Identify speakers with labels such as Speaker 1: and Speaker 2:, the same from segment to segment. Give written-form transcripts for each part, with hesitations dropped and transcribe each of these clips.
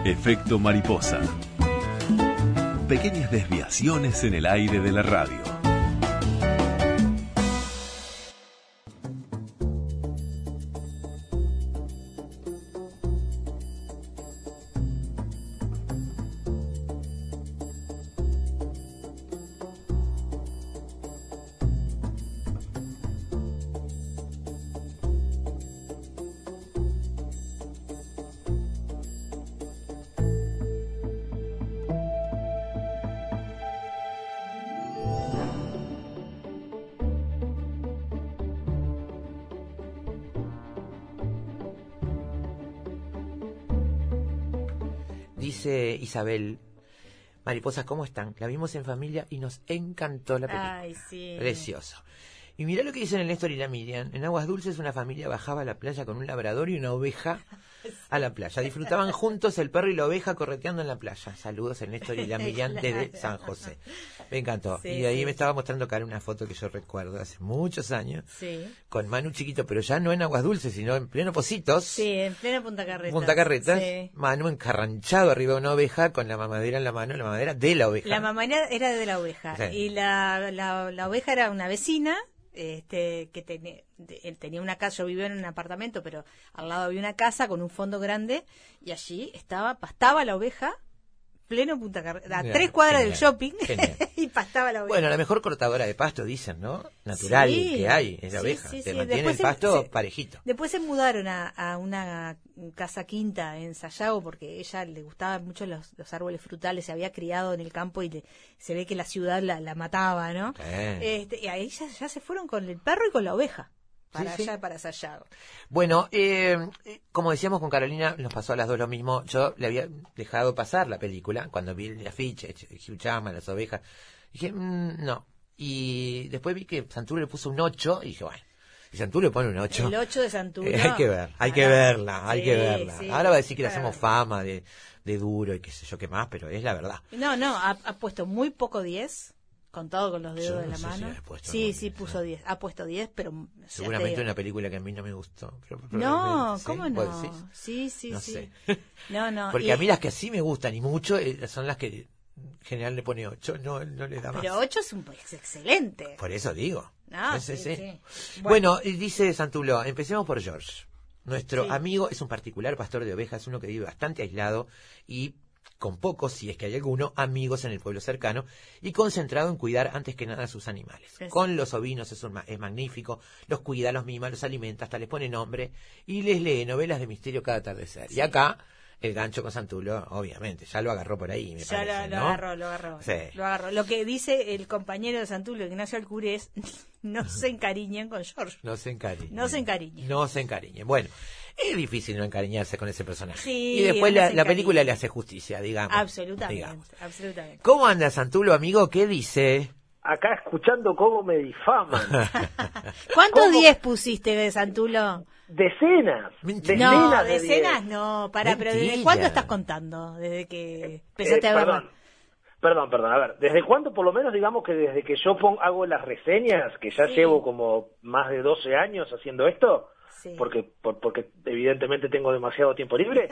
Speaker 1: Efecto mariposa. Pequeñas desviaciones en el aire de la radio.
Speaker 2: Dice Isabel, mariposas, ¿cómo están? La vimos en familia y nos encantó la película.
Speaker 3: Ay, sí.
Speaker 2: Precioso. Y mirá lo que dicen el Néstor y la Miriam. En Aguas Dulces una familia bajaba a la playa con un labrador y una oveja a la playa. Disfrutaban juntos el perro y la oveja correteando en la playa. Saludos el Néstor y la Miriam desde San José. Me encantó.
Speaker 3: Sí,
Speaker 2: y ahí
Speaker 3: sí,
Speaker 2: me estaba mostrando Karen una foto que yo recuerdo hace muchos años.
Speaker 3: Sí.
Speaker 2: Con Manu chiquito, pero ya no en Aguas Dulces, sino en pleno Pocitos.
Speaker 3: Sí, en plena Punta Carretas.
Speaker 2: Punta Carretas.
Speaker 3: Sí.
Speaker 2: Manu encarranchado arriba de una oveja con la mamadera en la mano, la mamadera de la oveja.
Speaker 3: La mamadera era de la oveja.
Speaker 2: Sí.
Speaker 3: Y la oveja era una vecina que él tenía una casa. Yo vivía en un apartamento, pero al lado había una casa con un fondo grande y allí pastaba la oveja, pleno Punta Carretas, a 3 cuadras del shopping. Y pastaba la oveja.
Speaker 2: Bueno, la mejor cortadora de pasto, dicen, ¿no? Natural
Speaker 3: Sí,
Speaker 2: que hay, es la
Speaker 3: sí,
Speaker 2: oveja.
Speaker 3: sí,
Speaker 2: Te
Speaker 3: sí.
Speaker 2: mantiene
Speaker 3: Después
Speaker 2: el pasto
Speaker 3: se
Speaker 2: parejito.
Speaker 3: Después se mudaron a una casa quinta en Sayago porque a ella le gustaban mucho los árboles frutales, se había criado en el campo y se ve que la ciudad la mataba, ¿no? Y ahí ya se fueron con el perro y con la oveja para
Speaker 2: Sí, sí.
Speaker 3: allá, para Sayago.
Speaker 2: Bueno, como decíamos con Carolina, nos pasó a las dos lo mismo. Yo le había dejado pasar la película cuando vi el afiche, Hugh Jackman, las ovejas. Dije, no. Y después vi que Santuro le puso un 8 y dije, bueno, si Santuro le pone un 8.
Speaker 3: El 8 de Santuro.
Speaker 2: Hay que verla.
Speaker 3: Sí.
Speaker 2: Ahora va a decir que le hacemos fama de duro y qué sé yo qué más, pero es la verdad.
Speaker 3: No, ha puesto muy poco 10. Contado con los dedos
Speaker 2: Yo
Speaker 3: de la
Speaker 2: no sé
Speaker 3: mano.
Speaker 2: si ha puesto
Speaker 3: Sí,
Speaker 2: algo
Speaker 3: sí,
Speaker 2: 10,
Speaker 3: puso
Speaker 2: ¿no?
Speaker 3: 10. Ha puesto 10, pero...
Speaker 2: Seguramente una película que a mí no me gustó.
Speaker 3: No,
Speaker 2: ¿sí?
Speaker 3: ¿cómo
Speaker 2: ¿Vos
Speaker 3: no?
Speaker 2: decís?
Speaker 3: Sí, sí,
Speaker 2: No
Speaker 3: sí.
Speaker 2: sé.
Speaker 3: No.
Speaker 2: Porque a mí las que sí me gustan y mucho son las que en general le pone 8, no le da más.
Speaker 3: Pero 8 es excelente.
Speaker 2: Por eso digo.
Speaker 3: No,
Speaker 2: Sí.
Speaker 3: sí.
Speaker 2: Bueno, y dice Santulo, empecemos por George. Nuestro
Speaker 3: Sí.
Speaker 2: amigo es un particular pastor de ovejas, uno que vive bastante aislado y con pocos, si es que hay alguno, amigos en el pueblo cercano y concentrado en cuidar antes que nada a sus animales.
Speaker 3: Sí.
Speaker 2: Con los ovinos es magnífico, los cuida, los mima, los alimenta, hasta les pone nombre y les lee novelas de misterio cada atardecer.
Speaker 3: Sí.
Speaker 2: Y acá el gancho con Santulo, obviamente, ya lo agarró por ahí, me
Speaker 3: Ya
Speaker 2: parece,
Speaker 3: lo
Speaker 2: ¿no?
Speaker 3: agarró.
Speaker 2: Sí.
Speaker 3: Lo agarró. Lo que dice el compañero de Santulio, Ignacio Alcure, es no se encariñen con George.
Speaker 2: No se encariñen.
Speaker 3: No se encariñen.
Speaker 2: No se encariñen. Bueno, es difícil no encariñarse con ese personaje.
Speaker 3: Sí,
Speaker 2: y después
Speaker 3: no se
Speaker 2: la
Speaker 3: encariñen.
Speaker 2: película le hace justicia, digamos.
Speaker 3: Absolutamente.
Speaker 2: ¿Cómo anda Santulo, amigo? ¿Qué dice?
Speaker 4: Acá escuchando cómo me difaman.
Speaker 3: ¿Cuántos
Speaker 4: ¿Cómo?
Speaker 3: 10 pusiste de Santulo?
Speaker 4: Decenas.
Speaker 2: Mentira.
Speaker 3: No,
Speaker 4: Decenas de
Speaker 3: decenas
Speaker 4: 10.
Speaker 3: no. Pero ¿desde
Speaker 2: Mentira.
Speaker 3: cuándo estás contando? Desde que empezaste a verla.
Speaker 4: Perdón. A ver, ¿desde cuándo? Por lo menos digamos que desde que yo hago las reseñas, que ya
Speaker 3: Sí.
Speaker 4: llevo como más de 12 años haciendo esto,
Speaker 3: Sí.
Speaker 4: porque evidentemente tengo demasiado tiempo libre.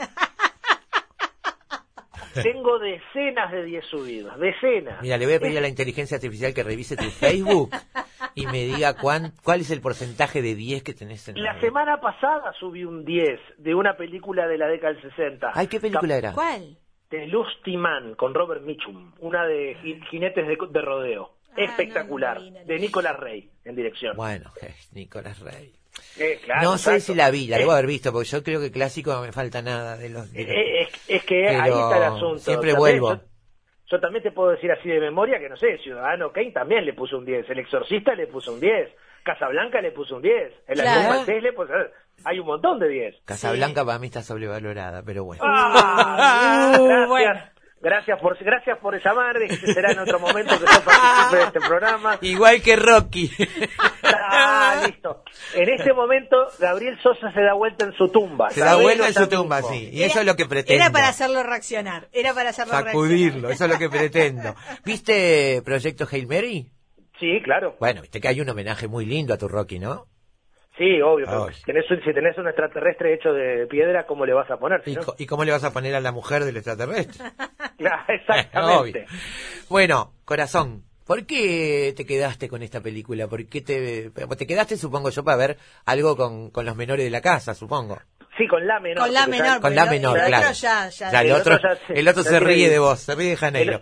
Speaker 4: Tengo decenas de 10 subidos, decenas.
Speaker 2: Mira, le voy a pedir a la inteligencia artificial que revise tu Facebook y me diga cuál es el porcentaje de 10 que tenés en
Speaker 4: La semana pasada subí un 10 de una película de la década del 60.
Speaker 2: Ay, ¿qué película era?
Speaker 3: ¿Cuál?
Speaker 4: The Lusty Man, con Robert Mitchum, una de jinetes de rodeo. Espectacular,
Speaker 3: no la vi.
Speaker 4: de Nicolas Rey, en dirección.
Speaker 2: Bueno, Nicolás Rey.
Speaker 4: Claro,
Speaker 2: No sé
Speaker 4: exacto.
Speaker 2: si la vi, la debo haber visto, porque yo creo que clásico no me falta nada de los...
Speaker 4: Es que
Speaker 2: Pero
Speaker 4: ahí está el asunto.
Speaker 2: siempre
Speaker 4: También
Speaker 2: vuelvo.
Speaker 4: Yo también te puedo decir así de memoria que, no sé, Ciudadano Kane también le puso un 10, El Exorcista le puso un 10, Casablanca le puso un 10, El
Speaker 3: Claro.
Speaker 4: Avión Maltés le puso... Hay un montón de 10.
Speaker 2: Casablanca para mí está sobrevalorada, pero bueno.
Speaker 4: Gracias.
Speaker 3: bueno.
Speaker 4: Gracias por llamar, este será en otro momento que yo participe de este programa.
Speaker 2: Igual que Rocky.
Speaker 4: Listo. En este momento, Gabriel Sosa se da vuelta en su tumba.
Speaker 2: Se da
Speaker 4: ¿sabés?
Speaker 2: vuelta en su
Speaker 4: Ahorita
Speaker 2: tumba,
Speaker 4: mismo.
Speaker 2: sí. Y eso es lo que pretendo.
Speaker 3: Era para hacerlo reaccionar.
Speaker 2: Sacudirlo, eso es lo que pretendo. ¿Viste Proyecto Hail Mary?
Speaker 4: Sí, claro.
Speaker 2: Bueno, viste que hay un homenaje muy lindo a tu Rocky, ¿no?
Speaker 4: Sí, obvio, pero
Speaker 2: Obvio.
Speaker 4: si tenés un extraterrestre hecho de piedra, ¿cómo le vas a poner?
Speaker 2: ¿Y,
Speaker 4: ¿no?
Speaker 2: y cómo le vas a poner a la mujer del extraterrestre?
Speaker 4: Claro, exactamente.
Speaker 2: Obvio. Bueno, corazón, ¿por qué te quedaste con esta película? ¿Por qué te quedaste, supongo yo, para ver algo con los menores de la casa, supongo?
Speaker 4: Sí, con la menor.
Speaker 3: Con la
Speaker 4: porque ya-
Speaker 3: menor.
Speaker 2: Con la
Speaker 3: pero
Speaker 2: menor,
Speaker 3: el
Speaker 2: claro.
Speaker 3: otro ya
Speaker 2: Ya, el otro
Speaker 4: ya
Speaker 2: se
Speaker 4: tiene-
Speaker 2: ríe de vos, se ríe de Janeiro.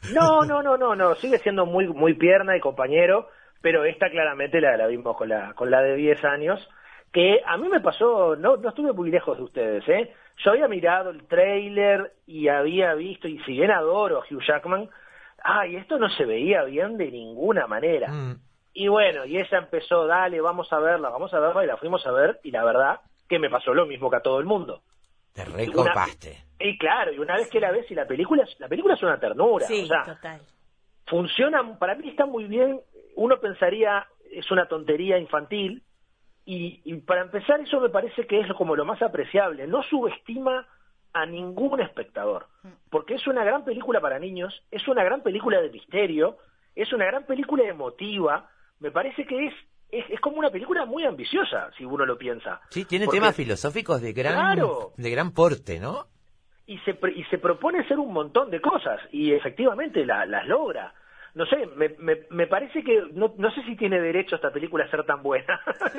Speaker 4: No, sigue siendo muy pierna y compañero, pero esta claramente la vimos con la de 10 años, que a mí me pasó, no estuve muy lejos de ustedes, ¿eh? Yo había mirado el tráiler y había visto, y si bien adoro a Hugh Jackman, y esto no se veía bien de ninguna manera.
Speaker 2: Mm,
Speaker 4: Y bueno, y ella empezó, dale, vamos a verla, y la fuimos a ver, y la verdad que me pasó lo mismo que a todo el mundo.
Speaker 2: te recopaste.
Speaker 4: Y claro, y una vez que la ves, y la película es una ternura,
Speaker 3: Sí,
Speaker 4: o sea,
Speaker 3: total.
Speaker 4: funciona, para mí está muy bien, uno pensaría es una tontería infantil, y para empezar eso me parece que es como lo más apreciable, no subestima a ningún espectador, porque es una gran película para niños, es una gran película de misterio, es una gran película emotiva, me parece que es como una película muy ambiciosa, si uno lo piensa.
Speaker 2: Sí, tiene
Speaker 4: Porque-
Speaker 2: temas filosóficos de
Speaker 4: Claro.
Speaker 2: gran porte, ¿no?
Speaker 4: y se propone hacer un montón de cosas y efectivamente las logra. No sé, me parece que no sé si tiene derecho esta película a ser tan buena.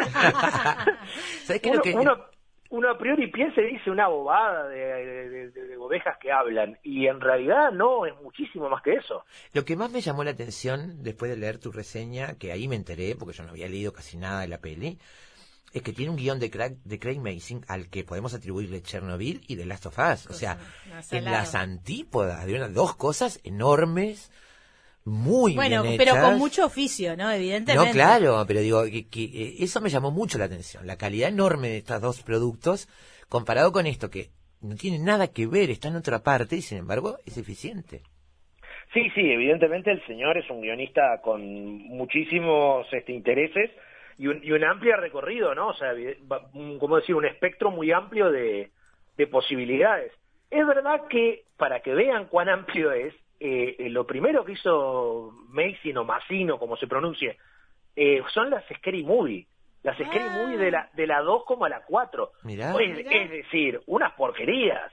Speaker 2: ¿Sabés qué es
Speaker 4: uno,
Speaker 2: lo que...?
Speaker 4: uno a priori piensa y dice una bobada de ovejas que hablan y en realidad no, es muchísimo más que eso.
Speaker 2: Lo que más me llamó la atención después de leer tu reseña, que ahí me enteré, porque yo no había leído casi nada de la peli, es que tiene un guión de Craig Mazin al que podemos atribuirle Chernobyl y The Last of Us. O sea, en las antípodas de dos cosas enormes, muy
Speaker 3: Bueno,
Speaker 2: bien
Speaker 3: pero
Speaker 2: hechas.
Speaker 3: con mucho oficio, ¿no? Evidentemente.
Speaker 2: No, claro, pero digo que eso me llamó mucho la atención, la calidad enorme de estos dos productos comparado con esto que no tiene nada que ver, está en otra parte y sin embargo es eficiente.
Speaker 4: Sí, evidentemente el señor es un guionista con muchísimos intereses y un amplio recorrido, ¿no? O sea, como decir, un espectro muy amplio de posibilidades. Es verdad que, para que vean cuán amplio es, lo primero que hizo Mazin o Massino, como se pronuncie, son las Scary Movie. Las Scary Movie de la 2 como a la 4.
Speaker 2: Mirá.
Speaker 4: Es decir, unas porquerías.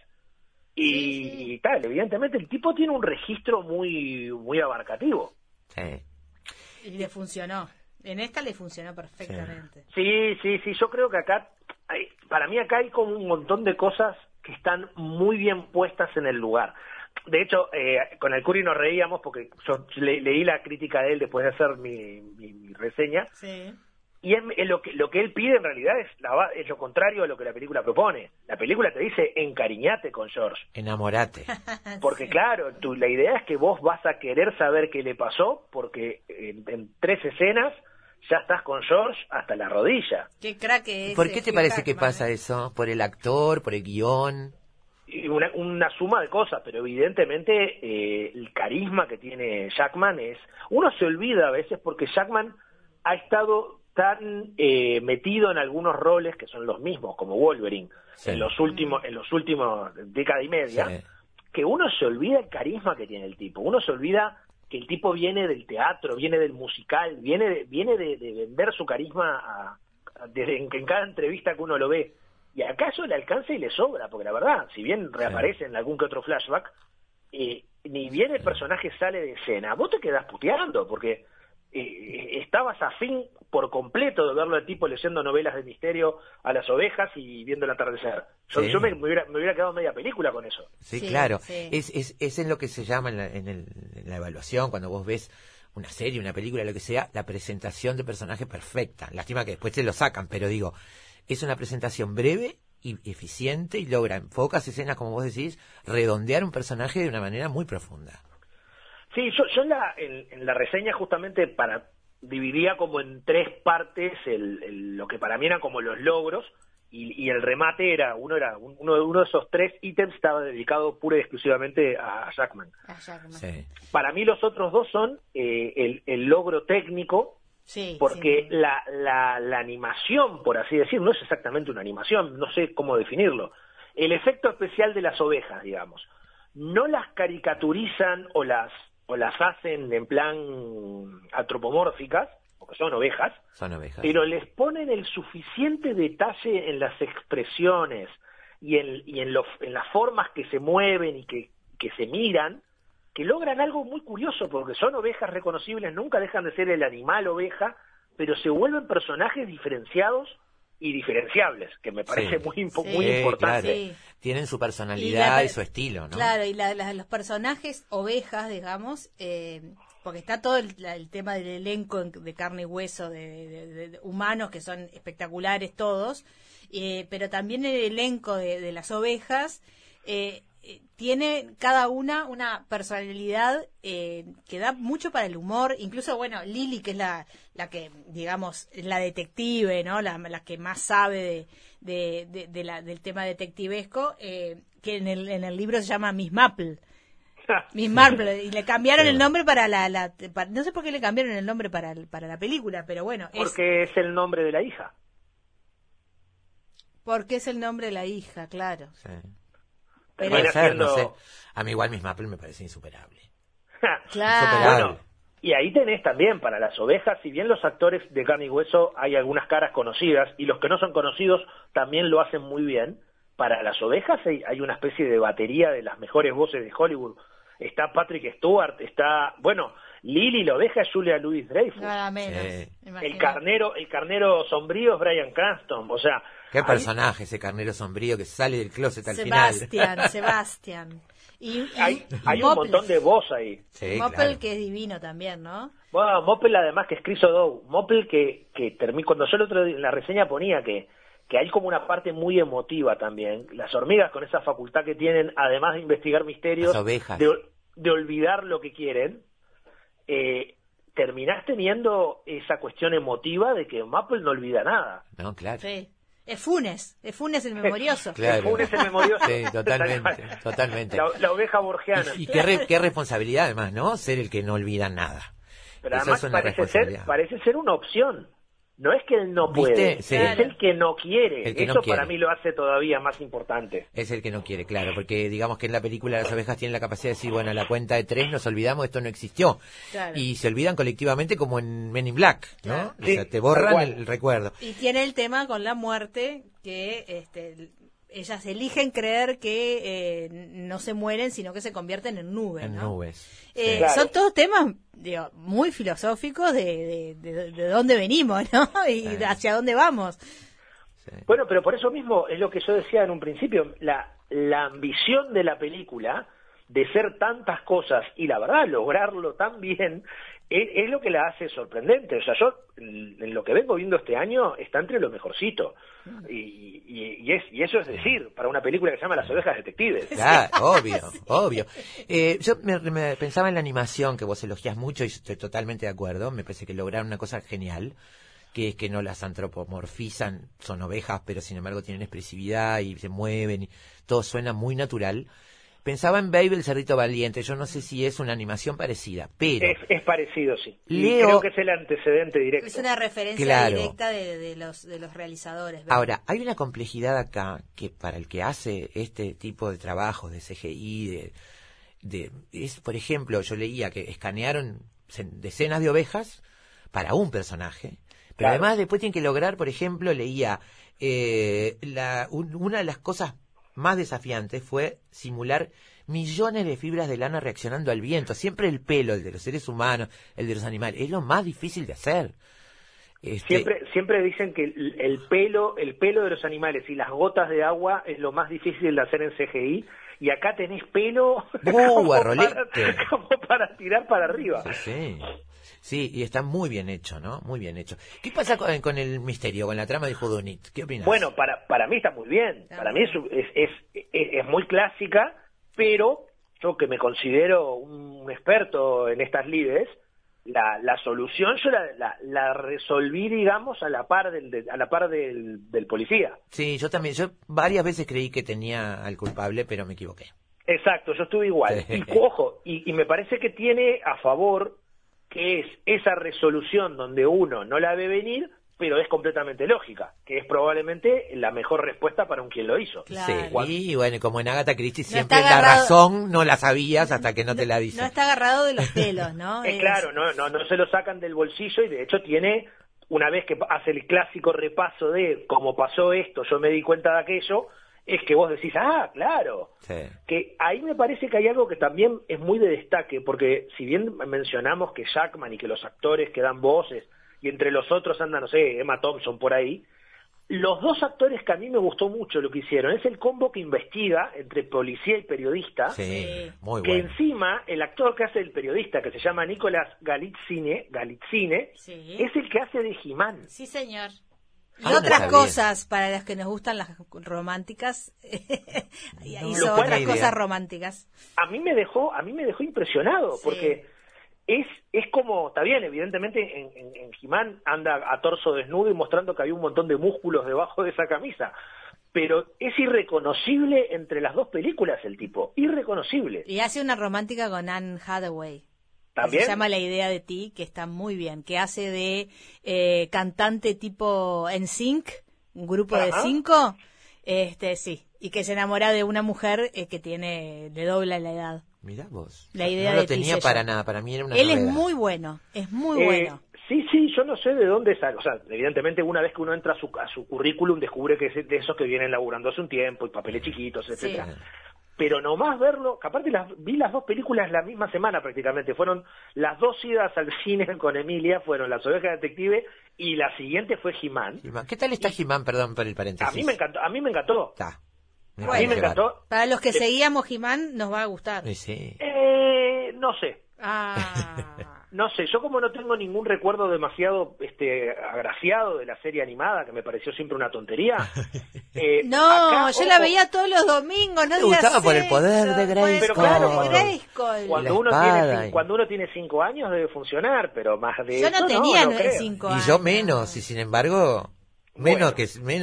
Speaker 4: Y tal, evidentemente el tipo tiene un registro muy abarcativo.
Speaker 2: Sí.
Speaker 3: Y le funcionó. En esta le funcionó perfectamente.
Speaker 4: Sí, yo creo que acá, para mí acá hay como un montón de cosas que están muy bien puestas en el lugar. De hecho, con el Curi nos reíamos porque yo leí la crítica de él después de hacer mi reseña,
Speaker 3: Sí.
Speaker 4: y lo que él pide en realidad es lo contrario a lo que la película propone. La película te dice, encariñate con George.
Speaker 2: Enamorate.
Speaker 4: Porque claro, la idea es que vos vas a querer saber qué le pasó, porque en 3 escenas ya estás con George hasta la rodilla.
Speaker 3: Qué crack es.
Speaker 2: ¿Por qué te
Speaker 3: Hugh
Speaker 2: parece que
Speaker 3: Jackman,
Speaker 2: pasa eso? ¿Por el actor? ¿Por el guión?
Speaker 4: Y una suma de cosas, pero evidentemente el carisma que tiene Jackman uno se olvida a veces porque Jackman ha estado tan metido en algunos roles que son los mismos, como Wolverine,
Speaker 2: Sí.
Speaker 4: en los últimos década y media,
Speaker 2: Sí.
Speaker 4: que uno se olvida el carisma que tiene el tipo, uno se olvida que el tipo viene del teatro, viene del musical, viene de vender su carisma en cada entrevista que uno lo ve. Y acá eso le alcanza y le sobra, porque la verdad, si bien reaparece en algún que otro flashback, ni bien el personaje sale de escena, vos te quedás puteando, porque estabas afín por completo de verlo al tipo leyendo novelas de misterio a las ovejas y viendo el atardecer.
Speaker 2: Sí.
Speaker 4: Yo me hubiera quedado media película con eso.
Speaker 2: Sí,
Speaker 3: Sí,
Speaker 2: claro.
Speaker 3: sí.
Speaker 2: Es en lo que se llama en la evaluación, cuando vos ves una serie, una película, lo que sea, la presentación de personaje perfecta. Lástima que después te lo sacan, pero digo, es una presentación breve y eficiente y logra en pocas escenas, como vos decís, redondear un personaje de una manera muy profunda.
Speaker 4: Sí, yo en la reseña justamente dividía como en 3 partes lo que para mí eran como los logros, y el remate uno de esos 3 ítems estaba dedicado pura y exclusivamente a Jackman.
Speaker 2: Sí.
Speaker 4: Para mí los otros 2 son el logro técnico,
Speaker 3: Sí,
Speaker 4: porque
Speaker 3: sí.
Speaker 4: la animación, por así decir, no es exactamente una animación, no sé cómo definirlo. El efecto especial de las ovejas, digamos, no las caricaturizan o las hacen en plan antropomórficas, porque son ovejas, pero les ponen el suficiente detalle en las expresiones y en las formas que se mueven y que se miran, que logran algo muy curioso, porque son ovejas reconocibles, nunca dejan de ser el animal oveja, pero se vuelven personajes diferenciados y diferenciables, que me parece muy importante.
Speaker 2: Claro. Sí. Tienen su personalidad y su estilo, ¿no?
Speaker 3: Claro, y los personajes ovejas, digamos, porque está todo el tema del elenco de carne y hueso, de humanos que son espectaculares todos, pero también el elenco de las ovejas tiene cada una personalidad que da mucho para el humor. Incluso, bueno, Lily, que es la que, digamos, la detective, ¿no? La que más sabe del tema detectivesco, que en el libro se llama Miss Maple. Miss Marple, y le cambiaron el nombre para no sé por qué le cambiaron el nombre para la película, pero bueno.
Speaker 4: Porque es el nombre de la hija.
Speaker 3: Porque es el nombre de la hija, claro.
Speaker 2: Sí. Pero puede ser, no sé. A mí igual Miss Maple me parece insuperable.
Speaker 3: Claro.
Speaker 4: Bueno, y ahí tenés también para las ovejas, si bien los actores de carne y hueso hay algunas caras conocidas, y los que no son conocidos también lo hacen muy bien, para las ovejas hay una especie de batería de las mejores voces de Hollywood. Está Patrick Stewart, está, bueno, Lily la oveja es Julia Louis-Dreyfus.
Speaker 3: Nada menos.
Speaker 4: El carnero sombrío es Bryan Cranston, o sea...
Speaker 2: Qué personaje ese carnero sombrío que sale del closet al
Speaker 3: Sebastián. Y
Speaker 4: hay un montón de voz ahí.
Speaker 3: Sí, Moppel, que es divino también, ¿no?
Speaker 4: Bueno, Moppel además que es Chris O'Dowd. Moppel que cuando yo el otro día en la reseña ponía que hay como una parte muy emotiva también. Las hormigas con esa facultad que tienen, además de investigar misterios, de olvidar lo que quieren, terminás teniendo esa cuestión emotiva de que Moppel no olvida nada.
Speaker 2: No, claro.
Speaker 3: Sí. Es Funes el memorioso.
Speaker 2: Claro.
Speaker 4: Funes el memorioso.
Speaker 2: Sí, totalmente.
Speaker 4: La oveja borgiana.
Speaker 2: Y qué responsabilidad además, ¿no? Ser el que no olvida nada.
Speaker 4: Pero además parece ser una opción. No es que él no puede,
Speaker 2: Sí.
Speaker 4: Es el que no quiere. Eso para mí lo hace todavía más importante.
Speaker 2: Es el que no quiere, claro, porque digamos que en la película las ovejas tienen la capacidad de decir, bueno, a la cuenta de 3 nos olvidamos, esto no existió. Claro. Y se olvidan colectivamente como en Men in Black, ¿no? Claro. O sea, te borran el recuerdo.
Speaker 3: Y tiene el tema con la muerte, que ellas eligen creer que no se mueren, sino que se convierten en nubes, ¿no?
Speaker 2: En nubes.
Speaker 3: Claro. Son todos temas muy filosóficos de dónde venimos, ¿no? Y hacia dónde vamos.
Speaker 4: Sí. Bueno, pero por eso mismo es lo que yo decía en un principio, la ambición de la película de ser tantas cosas y la verdad lograrlo tan bien es lo que la hace sorprendente. O sea, yo en lo que vengo viendo este año está entre lo mejorcito. Y eso es decir, para una película que se llama Las ovejas detectives.
Speaker 2: Claro, obvio. Yo me pensaba en la animación, que vos elogiás mucho y estoy totalmente de acuerdo. Me parece que lograron una cosa genial, que es que no las antropomorfizan, son ovejas, pero sin embargo tienen expresividad y se mueven, y todo suena muy natural. Pensaba en Babe el cerdito valiente, yo no sé si es una animación parecida, pero...
Speaker 4: Es parecido, sí. Creo que es el antecedente directo.
Speaker 3: Es una referencia directa de los realizadores. ¿Verdad?
Speaker 2: Ahora, hay una complejidad acá que para el que hace este tipo de trabajos de CGI, es, por ejemplo, yo leía que escanearon decenas de ovejas para un personaje, pero además después tienen que lograr, por ejemplo, leía una de las cosas más desafiante fue simular millones de fibras de lana reaccionando al viento. Siempre el pelo, el de los seres humanos, el de los animales, es lo más difícil de hacer.
Speaker 4: Siempre dicen que el pelo de los animales y las gotas de agua es lo más difícil de hacer en CGI, y acá tenés pelo como para tirar para arriba.
Speaker 2: Sí, y está muy bien hecho, ¿no? Muy bien hecho. ¿Qué pasa con el misterio, con la trama de Whodunit? ¿Qué opinas?
Speaker 4: Bueno, para mí está muy bien. Para mí es muy clásica, pero yo que me considero un experto en estas lides, la solución yo la resolví, digamos, a la par del policía.
Speaker 2: Sí, yo también. Yo varias veces creí que tenía al culpable, pero me equivoqué.
Speaker 4: Exacto, yo estuve igual. Y ojo, y me parece que tiene a favor que es esa resolución donde uno no la ve venir, pero es completamente lógica, que es probablemente la mejor respuesta para un quien lo hizo.
Speaker 3: Claro.
Speaker 2: Sí, y bueno, como en Agatha Christie
Speaker 3: No
Speaker 2: siempre
Speaker 3: está
Speaker 2: la
Speaker 3: agarrado-
Speaker 2: razón no la sabías hasta que no te la
Speaker 3: No
Speaker 2: dicen.
Speaker 3: está agarrado de los pelos, ¿no?
Speaker 4: Claro, no se lo sacan del bolsillo y de hecho tiene, una vez que hace el clásico repaso de cómo pasó esto, yo me di cuenta de aquello, es que vos decís, claro.
Speaker 2: Sí.
Speaker 4: Que ahí me parece que hay algo que también es muy de destaque, porque si bien mencionamos que Jackman y que los actores que dan voces, y entre los otros anda, no sé, Emma Thompson por ahí, los dos actores que a mí me gustó mucho lo que hicieron, es el combo que investiga entre policía y periodista,
Speaker 2: Sí, muy
Speaker 4: que
Speaker 2: bueno.
Speaker 4: encima el actor que hace el periodista, que se llama Nicolás Galitzine,
Speaker 3: Sí.
Speaker 4: es el que hace de He-Man.
Speaker 3: Sí, señor. Y
Speaker 2: Ah, no
Speaker 3: otras
Speaker 2: sabía.
Speaker 3: cosas para las que nos gustan las románticas.
Speaker 2: No,
Speaker 3: Hizo
Speaker 4: lo cual
Speaker 3: otras
Speaker 2: ni idea.
Speaker 3: cosas románticas.
Speaker 4: A mí me dejó impresionado,
Speaker 3: Sí.
Speaker 4: porque es como, está bien, evidentemente en He-Man anda a torso desnudo y mostrando que había un montón de músculos debajo de esa camisa, pero es irreconocible entre las dos películas el tipo, irreconocible.
Speaker 3: Y hace una romántica con Anne Hathaway. Que
Speaker 4: ¿También?
Speaker 3: se llama La idea de ti, que está muy bien, que hace de cantante tipo NSYNC, un grupo de
Speaker 4: Ajá.
Speaker 3: 5, sí, y que se enamora de una mujer le dobla la edad.
Speaker 2: Mirá vos.
Speaker 3: La idea
Speaker 2: no lo
Speaker 3: de ti
Speaker 2: tenía
Speaker 3: sé
Speaker 2: para
Speaker 3: yo.
Speaker 2: nada, para mí era una
Speaker 3: Él es
Speaker 2: novedad.
Speaker 3: muy bueno, es muy bueno.
Speaker 4: Sí, yo no sé de dónde sale, o sea, evidentemente una vez que uno entra a su currículum descubre que es de esos que vienen laburando hace un tiempo y papeles chiquitos, etcétera.
Speaker 2: Sí.
Speaker 4: Pero nomás verlo, que aparte vi las dos películas la misma semana prácticamente, fueron las dos idas al cine con Emilia, fueron Las Ovejas Detective y la siguiente fue He-Man.
Speaker 2: He-Man. ¿Qué tal está He-Man? Perdón por el paréntesis.
Speaker 4: A mí me encantó.
Speaker 2: Está.
Speaker 3: Bueno.
Speaker 4: A mí me encantó.
Speaker 3: Para los que seguíamos He-Man nos va a gustar.
Speaker 2: Sí.
Speaker 4: No sé,
Speaker 3: Ah.
Speaker 4: no sé, yo como no tengo ningún recuerdo demasiado agraciado de la serie animada, que me pareció siempre una tontería.
Speaker 3: No,
Speaker 4: acá,
Speaker 3: yo la
Speaker 4: ojo,
Speaker 3: veía todos los domingos, no
Speaker 2: Me
Speaker 3: digas
Speaker 2: gustaba por el poder
Speaker 3: eso,
Speaker 2: de
Speaker 3: por el
Speaker 2: Grayskull.
Speaker 3: poder
Speaker 4: Pero claro,
Speaker 3: de
Speaker 4: cuando-
Speaker 3: Grayskull.
Speaker 4: Cuando
Speaker 2: la
Speaker 4: uno,
Speaker 2: espada y-
Speaker 4: cuando uno tiene 5 años debe funcionar, pero más de
Speaker 3: Yo
Speaker 4: eso
Speaker 3: no tenía
Speaker 4: no creo.
Speaker 3: 5
Speaker 2: Y
Speaker 3: años.
Speaker 2: yo menos, y sin embargo, menos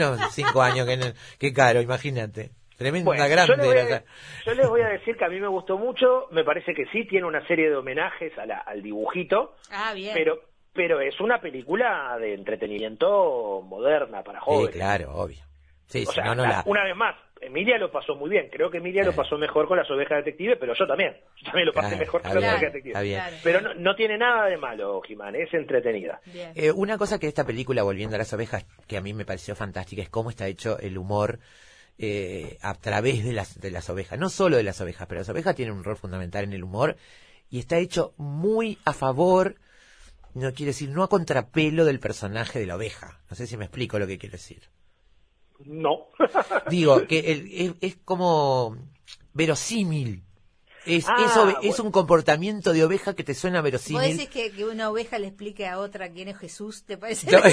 Speaker 2: 5 años que Caro, imagínate. Tremenda
Speaker 4: Bueno,
Speaker 2: grande.
Speaker 4: yo les voy a decir que a mí me gustó mucho, me parece que sí, tiene una serie de homenajes al dibujito,
Speaker 3: Ah, bien.
Speaker 4: pero es una película de entretenimiento moderna para
Speaker 2: Sí,
Speaker 4: jóvenes.
Speaker 2: claro, obvio. Sí,
Speaker 4: O
Speaker 2: si
Speaker 4: sea,
Speaker 2: no, no la...
Speaker 4: una vez más, Emilia lo pasó muy bien, creo que Emilia lo pasó mejor con Las Ovejas Detective, pero yo también lo pasé
Speaker 2: Claro,
Speaker 4: mejor con
Speaker 2: está
Speaker 4: Las
Speaker 2: bien,
Speaker 4: Ovejas Detective.
Speaker 2: está bien.
Speaker 3: Claro.
Speaker 4: Pero no tiene nada de malo, He-Man, es entretenida.
Speaker 3: Bien.
Speaker 2: Una cosa que esta película, volviendo a las ovejas, que a mí me pareció fantástica, es cómo está hecho el humor a través de las ovejas. No solo de las ovejas, pero las ovejas tienen un rol fundamental en el humor y está hecho muy a favor, no quiere decir, no a contrapelo del personaje de la oveja. No sé si me explico lo que quiero decir.
Speaker 4: No.
Speaker 2: Digo, que es como verosímil. Es
Speaker 4: Bueno.
Speaker 2: un comportamiento de oveja que te suena
Speaker 3: ¿Vos
Speaker 2: verosímil.
Speaker 3: decís que una oveja le explique a otra quién es Jesús? ¿Te parece?
Speaker 2: No,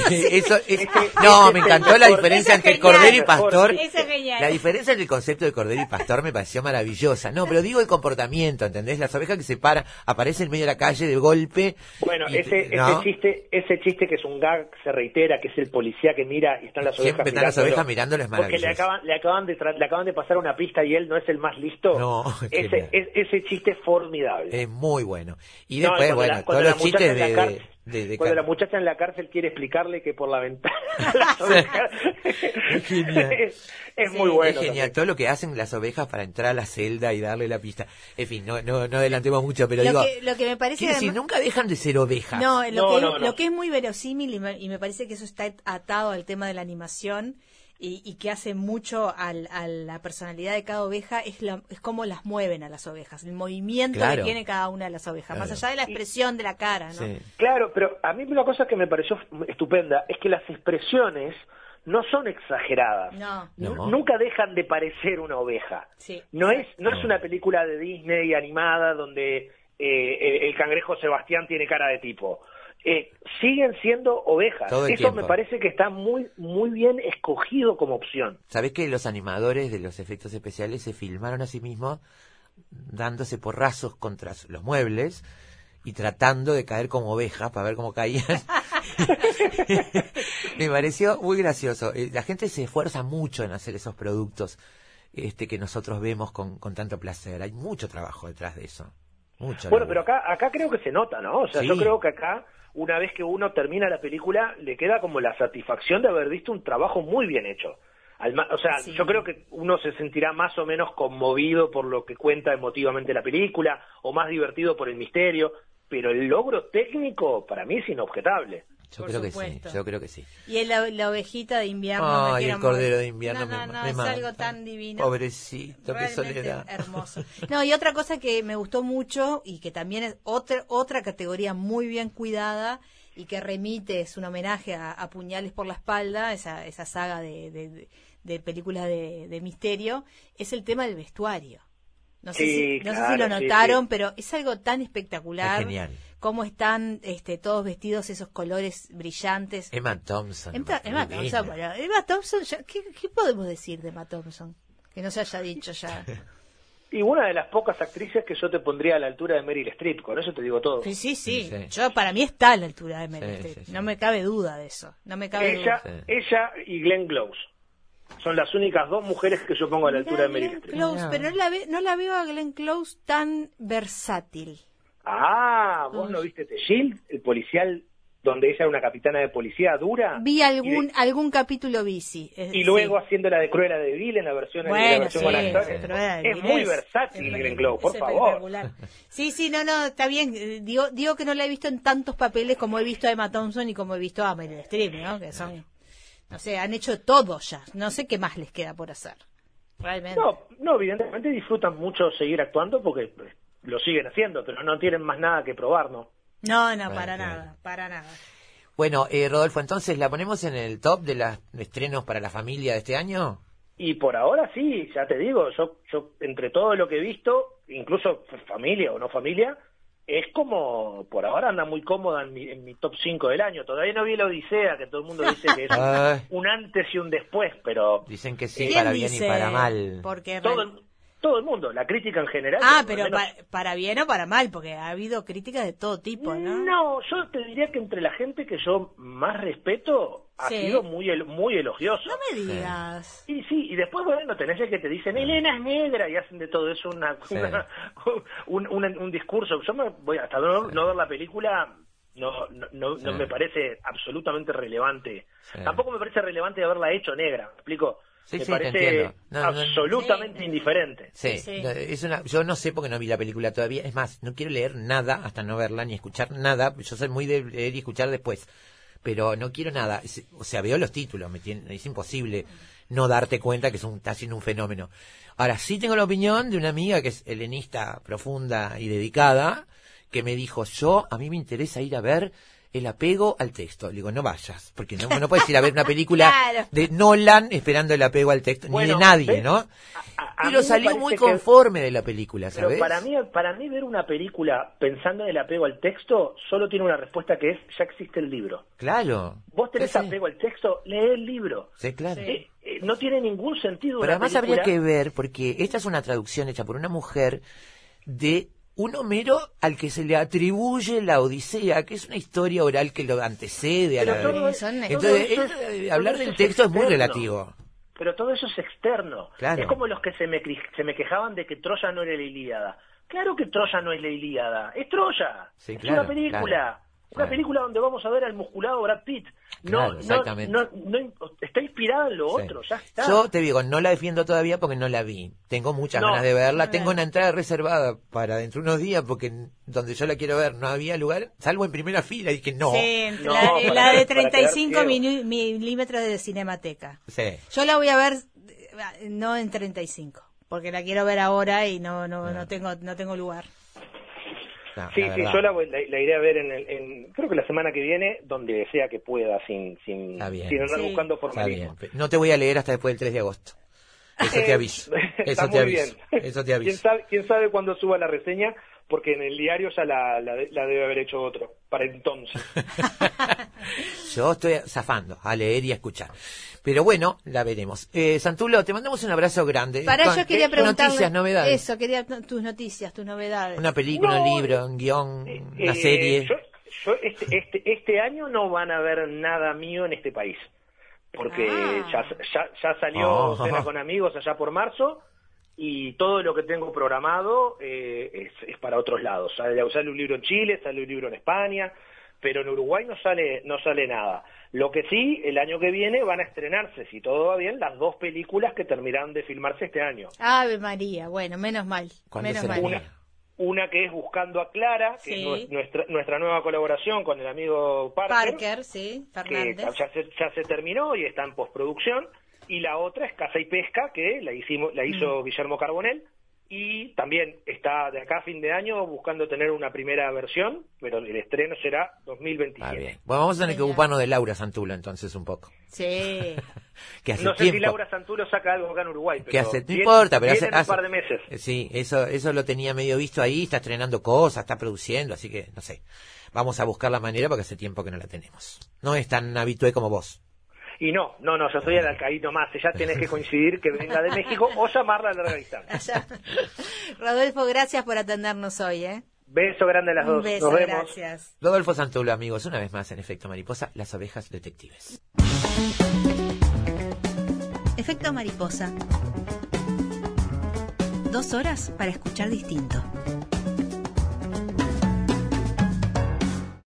Speaker 2: no, me encantó la diferencia
Speaker 3: Eso es
Speaker 2: entre
Speaker 3: genial.
Speaker 2: cordero y pastor.
Speaker 3: Eso es genial.
Speaker 2: La diferencia entre el concepto de cordero y pastor me pareció maravillosa. No, pero digo el comportamiento, ¿entendés? Las ovejas que se paran, aparecen en medio de la calle de golpe.
Speaker 4: Bueno,
Speaker 2: y-
Speaker 4: ese chiste que es un gag se reitera, que es el policía que mira y están las ovejas
Speaker 2: Siempre están las
Speaker 4: mirándolo.
Speaker 2: ovejas mirándolo, es
Speaker 4: Porque le acaban de pasar una pista y él no es el más listo.
Speaker 2: No, es genial.
Speaker 4: ese chiste es formidable.
Speaker 2: Es muy bueno. Y
Speaker 4: No,
Speaker 2: después,
Speaker 4: cuando
Speaker 2: bueno,
Speaker 4: la
Speaker 2: todos los
Speaker 4: muchacha
Speaker 2: chistes
Speaker 4: en la
Speaker 2: de
Speaker 4: cárcel- cuando la muchacha en la cárcel quiere explicarle que por la ventana las ovejas...
Speaker 2: Es genial.
Speaker 4: es muy bueno.
Speaker 2: Es genial,
Speaker 4: también.
Speaker 2: todo lo que hacen las ovejas para entrar a la celda y darle la pista. En fin, no adelantemos mucho, pero digo,
Speaker 3: lo que me parece
Speaker 2: quiere decir,
Speaker 3: además-
Speaker 2: nunca dejan de ser ovejas.
Speaker 3: No,
Speaker 4: No.
Speaker 3: lo que es muy verosímil y me parece que eso está atado al tema de la animación y que hace mucho a la personalidad de cada oveja es cómo las mueven a las ovejas, el movimiento
Speaker 2: Claro.
Speaker 3: que tiene cada una de las ovejas, más
Speaker 2: Claro.
Speaker 3: allá de la expresión de la cara, ¿no?
Speaker 2: Sí.
Speaker 4: Claro, pero a mí una cosa que me pareció estupenda es que las expresiones no son exageradas.
Speaker 3: No.
Speaker 2: No.
Speaker 4: Nunca dejan de parecer una oveja.
Speaker 3: Sí.
Speaker 4: No es una película de Disney animada donde el cangrejo Sebastián tiene cara de tipo. Siguen siendo ovejas.
Speaker 2: Todo el
Speaker 4: Eso
Speaker 2: tiempo.
Speaker 4: me parece que está muy muy bien escogido como opción.
Speaker 2: ¿Sabés que los animadores de los efectos especiales se filmaron a sí mismos dándose porrazos contra los muebles y tratando de caer como ovejas para ver cómo caían? Me pareció muy gracioso. La gente se esfuerza mucho en hacer esos productos que nosotros vemos con tanto placer. Hay mucho trabajo detrás de eso. Mucho.
Speaker 4: Bueno,
Speaker 2: laburo.
Speaker 4: pero acá creo que se nota, ¿no? O sea,
Speaker 2: Sí.
Speaker 4: yo creo que acá una vez que uno termina la película, le queda como la satisfacción de haber visto un trabajo muy bien hecho. O sea,
Speaker 3: Sí.
Speaker 4: yo creo que uno se sentirá más o menos conmovido por lo que cuenta emotivamente la película, o más divertido por el misterio, pero el logro técnico para mí es inobjetable.
Speaker 2: Yo
Speaker 3: Por
Speaker 2: creo
Speaker 3: supuesto.
Speaker 2: que sí, yo creo que sí.
Speaker 3: Y la ovejita de invierno. me
Speaker 2: Ay,
Speaker 3: quiero
Speaker 2: el cordero
Speaker 3: morir.
Speaker 2: de invierno
Speaker 3: No,
Speaker 2: me
Speaker 3: es
Speaker 2: mata.
Speaker 3: algo tan divino.
Speaker 2: Pobrecito, qué
Speaker 3: Realmente
Speaker 2: soledad.
Speaker 3: hermoso. No, y otra cosa que me gustó mucho y que también es otra categoría muy bien cuidada y que remite, es un homenaje a Puñales por la espalda, esa saga de películas de misterio, es el tema del vestuario. No sé
Speaker 4: Sí,
Speaker 3: no sé
Speaker 4: claro,
Speaker 3: si lo
Speaker 4: sí,
Speaker 3: notaron,
Speaker 4: sí.
Speaker 3: pero es algo tan espectacular.
Speaker 2: Es genial.
Speaker 3: Cómo están todos vestidos, esos colores brillantes.
Speaker 2: Emma Thompson.
Speaker 3: Emma
Speaker 2: divina.
Speaker 3: Thompson, bueno, Emma Thompson, ¿qué podemos decir de Emma Thompson? Que no se haya dicho ya.
Speaker 4: Y una de las pocas actrices que yo te pondría a la altura de Meryl Streep, con eso te digo todo.
Speaker 3: Sí, sí.
Speaker 2: Sí.
Speaker 3: Yo, para mí está a la altura de Meryl
Speaker 2: Sí,
Speaker 3: Streep.
Speaker 2: sí, sí.
Speaker 3: No me cabe duda de eso. No me cabe
Speaker 4: Ella,
Speaker 3: duda.
Speaker 4: ella y Glenn Close son las únicas dos mujeres que yo pongo a la altura de Meryl
Speaker 3: Glenn
Speaker 4: Streep.
Speaker 3: Close,
Speaker 2: Mirá.
Speaker 3: pero no la veo a Glenn Close tan versátil.
Speaker 4: Ah, ¿vos no viste The Shield, el policial donde ella era una capitana de policía dura?
Speaker 3: Vi algún capítulo bici.
Speaker 4: Y luego haciéndola de Cruella de Vil en la versión,
Speaker 3: Bueno,
Speaker 4: con
Speaker 3: sí,
Speaker 4: actores.
Speaker 3: Cruella de
Speaker 4: Es
Speaker 3: Vil
Speaker 4: muy versátil Glenn Close, por favor.
Speaker 3: espectacular. Sí, no, está bien. Digo que no la he visto en tantos papeles como he visto a Emma Thompson y como he visto a Meryl Streep, ¿no? Que son, no sé, han hecho todo ya. No sé qué más les queda por hacer. Realmente.
Speaker 4: No, evidentemente disfrutan mucho seguir actuando porque lo siguen haciendo, pero no tienen más nada que probar, ¿no?
Speaker 3: No,
Speaker 2: Bueno,
Speaker 3: para
Speaker 2: claro.
Speaker 3: nada, para nada.
Speaker 2: Bueno, Rodolfo, entonces, ¿la ponemos en el top de los estrenos para la familia de este año?
Speaker 4: Y por ahora sí, ya te digo, yo entre todo lo que he visto, incluso familia o no familia, es como, por ahora anda muy cómoda en mi top 5 del año. Todavía no vi la Odisea, que todo el mundo dice que es
Speaker 2: Ay.
Speaker 4: un antes y un después, pero
Speaker 2: Dicen que sí,
Speaker 3: ¿Quién
Speaker 2: para bien
Speaker 3: dice?
Speaker 2: y para mal.
Speaker 3: Porque
Speaker 4: todo el mundo, la crítica en general.
Speaker 3: pero
Speaker 4: al menos-
Speaker 3: para bien o para mal, porque ha habido críticas de todo tipo, ¿no?
Speaker 4: No, yo te diría que entre la gente que yo más respeto ha
Speaker 3: Sí.
Speaker 4: sido muy elogioso.
Speaker 3: No me digas.
Speaker 4: Y sí, y después, bueno, tenés el que te dicen, Elena es negra, y hacen de todo eso
Speaker 2: Sí.
Speaker 4: un discurso. Yo me voy hasta no ver la película, no
Speaker 2: Sí.
Speaker 4: me parece absolutamente relevante.
Speaker 2: Sí.
Speaker 4: Tampoco me parece relevante haberla hecho negra, ¿me explico?
Speaker 2: Sí,
Speaker 4: Me
Speaker 2: sí, te
Speaker 4: parece
Speaker 2: entiendo. No,
Speaker 4: absolutamente
Speaker 3: Sí.
Speaker 4: indiferente.
Speaker 2: Sí,
Speaker 3: Sí.
Speaker 2: yo no sé porque no vi la película todavía. Es más, no quiero leer nada hasta no verla ni escuchar nada. Yo soy muy de leer y escuchar después. Pero no quiero nada. O sea, veo los títulos. Es imposible no darte cuenta que está siendo un fenómeno. Ahora, sí tengo la opinión de una amiga que es helenista profunda y dedicada, que me dijo, a mí me interesa ir a ver el apego al texto. Le digo, no vayas, porque no puedes ir a ver una película
Speaker 3: Claro.
Speaker 2: de Nolan esperando el apego al texto, ni
Speaker 4: Bueno,
Speaker 2: de nadie,
Speaker 4: ¿ves?
Speaker 2: ¿no?
Speaker 4: A mí
Speaker 2: Pero
Speaker 4: me
Speaker 2: salió
Speaker 4: parece
Speaker 2: muy
Speaker 4: que-
Speaker 2: conforme de la película,
Speaker 4: Pero
Speaker 2: ¿sabes?
Speaker 4: para mí ver una película pensando en el apego al texto solo tiene una respuesta que es, ya existe el libro.
Speaker 2: Claro.
Speaker 4: Vos tenés
Speaker 2: Sí, sí.
Speaker 4: apego al texto, lee el libro.
Speaker 2: Sí, claro.
Speaker 3: Sí.
Speaker 4: No tiene ningún sentido
Speaker 2: Pero
Speaker 4: una
Speaker 2: además
Speaker 4: película.
Speaker 2: habría que ver, porque esta es una traducción hecha por una mujer de un Homero al que se le atribuye la Odisea, que es una historia oral que lo antecede a
Speaker 4: Pero
Speaker 2: la...
Speaker 4: todo
Speaker 3: son-
Speaker 2: Entonces,
Speaker 4: todo
Speaker 2: hablar
Speaker 4: eso
Speaker 2: del
Speaker 4: es
Speaker 2: texto es muy
Speaker 4: externo.
Speaker 2: relativo.
Speaker 4: Pero todo eso es externo.
Speaker 2: Claro.
Speaker 4: Es como los que se me quejaban de que Troya no era la Ilíada. Claro que Troya no es la Ilíada, es Troya.
Speaker 2: Sí,
Speaker 4: es
Speaker 2: claro,
Speaker 4: una película.
Speaker 2: claro,
Speaker 4: Una
Speaker 2: claro.
Speaker 4: película donde vamos a ver al musculado Brad Pitt.
Speaker 2: Claro, exactamente.
Speaker 4: Está inspirada en lo
Speaker 2: Sí.
Speaker 4: otro, ya está.
Speaker 2: Yo te digo, no la defiendo todavía porque no la vi. Tengo muchas
Speaker 4: No,
Speaker 2: ganas de verla.
Speaker 3: no
Speaker 2: Tengo
Speaker 3: la-
Speaker 2: una entrada reservada para dentro de unos días porque donde yo la quiero ver no había lugar, salvo en primera fila. Y dije, no.
Speaker 3: Sí,
Speaker 4: No,
Speaker 3: la
Speaker 4: para
Speaker 3: de
Speaker 4: quedar
Speaker 3: 35
Speaker 4: ciego.
Speaker 3: milímetros de Cinemateca.
Speaker 2: Sí.
Speaker 3: Yo la voy a ver no en 35, porque la quiero ver ahora y no tengo lugar.
Speaker 2: No,
Speaker 4: Sí,
Speaker 2: la
Speaker 4: sí,
Speaker 2: verdad.
Speaker 4: yo la iré a ver creo que la semana que viene, donde sea que pueda, sin
Speaker 2: Está bien.
Speaker 4: andar
Speaker 3: Sí.
Speaker 4: buscando
Speaker 2: Está
Speaker 4: formalismo.
Speaker 2: bien. No te voy a leer hasta después del 3 de agosto. Eso te aviso.
Speaker 4: Está
Speaker 2: Eso te
Speaker 4: muy
Speaker 2: aviso.
Speaker 4: bien.
Speaker 2: Eso te aviso.
Speaker 4: ¿Quién sabe cuándo suba la reseña? Porque en el diario ya la debe haber hecho otro, para entonces.
Speaker 2: Yo estoy zafando a leer y a escuchar. Pero bueno, la veremos. Santulo, te mandamos un abrazo grande.
Speaker 3: Para
Speaker 2: Con-
Speaker 3: yo quería preguntarle
Speaker 2: Noticias, novedades.
Speaker 3: eso, quería tus noticias, tus novedades.
Speaker 2: Una película, un
Speaker 4: No,
Speaker 2: libro, un guión, una serie.
Speaker 4: Yo este año no van a ver nada mío en este país. Porque
Speaker 3: Ah.
Speaker 4: ya salió
Speaker 2: Oh.
Speaker 4: Cena con Amigos allá por marzo. Y todo lo que tengo programado es para otros lados. Sale un libro en Chile, sale un libro en España, pero en Uruguay no sale nada. Lo que sí, el año que viene van a estrenarse, si todo va bien, las 2 películas que terminarán de filmarse este año.
Speaker 3: Ave María, bueno, menos mal.
Speaker 2: ¿Cuándo
Speaker 3: Menos
Speaker 2: será?
Speaker 3: mal.
Speaker 4: Una que es Buscando a Clara, que
Speaker 3: Sí.
Speaker 4: es nuestra nueva colaboración con el amigo
Speaker 3: Parker, sí,
Speaker 4: que
Speaker 3: Fernández.
Speaker 4: ya se terminó y está en postproducción, y la otra es Caza y Pesca, que la hizo Guillermo Carbonell, y también está de acá a fin de año buscando tener una primera versión, pero el estreno será 2027.
Speaker 2: Ah, bien. Bueno, vamos a tener que
Speaker 3: Genial.
Speaker 2: ocuparnos de Laura Santulo entonces un poco.
Speaker 3: Sí.
Speaker 2: Que hace
Speaker 4: No sé
Speaker 2: tiempo.
Speaker 4: si Laura Santulo saca algo acá en Uruguay, pero
Speaker 2: Que hace, no importa, pero
Speaker 4: viene en un par de meses.
Speaker 2: Sí, eso lo tenía medio visto ahí, está estrenando cosas, está produciendo, así que no sé. Vamos a buscar la manera porque hace tiempo que no la tenemos. No es tan habitué como vos.
Speaker 4: Y no, yo soy el alcaíto más, ya tenés que coincidir que venga de México o llamarla a larga distancia.
Speaker 3: Allá. Rodolfo, gracias por atendernos hoy, ¿eh?
Speaker 4: Beso grande a las dos,
Speaker 3: Un beso,
Speaker 4: nos vemos.
Speaker 3: gracias.
Speaker 2: Rodolfo Santulo, amigos, una vez más en Efecto Mariposa, las ovejas detectives.
Speaker 5: Efecto mariposa. 2 horas para escuchar distinto.